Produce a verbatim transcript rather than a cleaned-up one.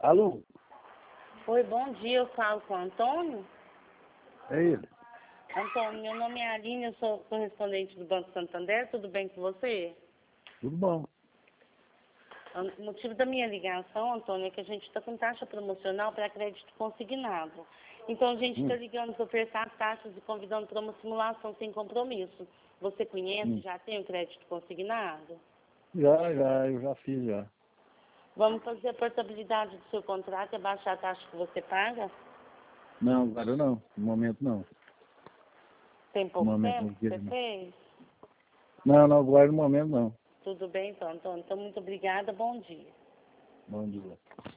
Alô? Oi, bom dia, eu falo com o Antônio. É ele? Antônio, meu nome é Aline, eu sou correspondente do Banco Santander, tudo bem com você? Tudo bom. O motivo da minha ligação, Antônio, é que a gente está com taxa promocional para crédito consignado. Então a gente está Hum, ligando para ofertar as taxas e convidando para uma simulação sem compromisso. Você conhece, hum. já tem o crédito consignado? Já, já, eu já fiz já. Vamos fazer a portabilidade do seu contrato e baixar a taxa que você paga? Não, agora não. No momento não. Tem No pouco momento tempo não que você quero não. fez? Não, não, agora no momento não. Tudo bem, então, Antônio. Então, muito obrigada. Bom dia. Bom dia.